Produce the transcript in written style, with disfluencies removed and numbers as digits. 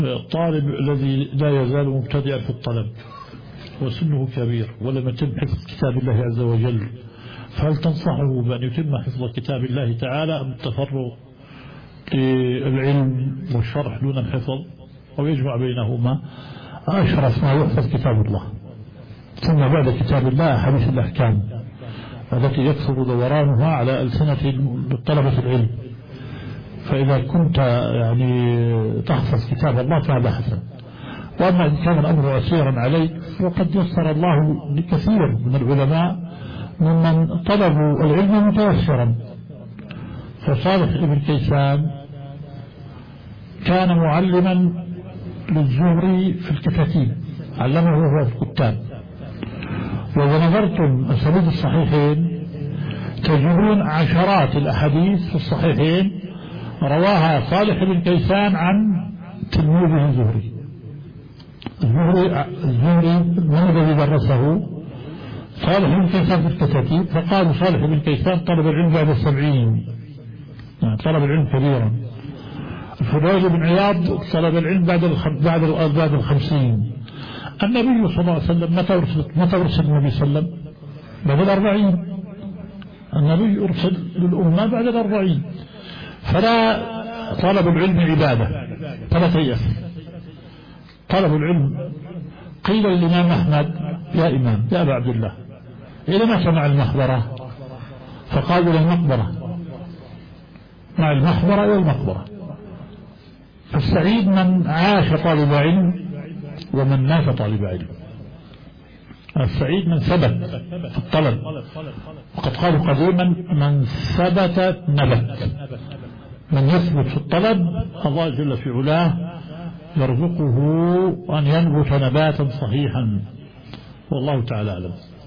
الطالب الذي لا يزال مبتدئا في الطلب وسنه كبير ولم يتم حفظ كتاب الله عز وجل، فهل تنصحه بأن يتم حفظ كتاب الله تعالى أم التفرغ للعلم والشرح دون الحفظ، أو يجمع بينهما؟ أشرف ما يحفظ كتاب الله، ثم بعد كتاب الله حديث الأحكام التي يكثر دورانها على ألسنة طلبة العلم. فإذا كنت يعني تحفظ كتاب الله فهذا حسن. وأما إن كان الأمر عسيرا عليك وقد يسر الله لكثير من العلماء ممن طلبوا العلم متيسرا. فصالح ابن كيسان كان معلما للزهري في الكتاتيب، علمه وهو في الكتاب. وإذا نظرتم أسانيد الصحيحين تجدون عشرات الأحاديث في الصحيحين رواها صالح بن كيسان عن تلميذه الزهري. الزهري من الذي درسه؟ صالح بن كيسان في الكتاتيب، فقالوا صالح بن كيسان طلب العلم بعد 70، يعني طلب العلم كبيرا. الفضيل بن عياض طلب العلم بعد 50. النبي صلى الله عليه وسلم متى أرسل النبي صلى الله عليه وسلم؟ بعد 40. النبي أرسل للأمة بعد 40. فلا طلب العلم عبادة، فلا تيأس. طلب العلم قيل للإمام أحمد يا إمام يا أبا عبد الله إذا ما سمع المحبرة، فقال إلى المقبرة، مع المحبرة إلى المقبرة. فالسعيد من عاش طالب علم ومن مات طالب علم. السعيد من ثبت في الطلب، وقد قالوا قديما من ثبت نبت. من يثبت في الطلب الله جل في علاه يرزقه أن ينبت نباتا صحيحا، والله تعالى أعلم.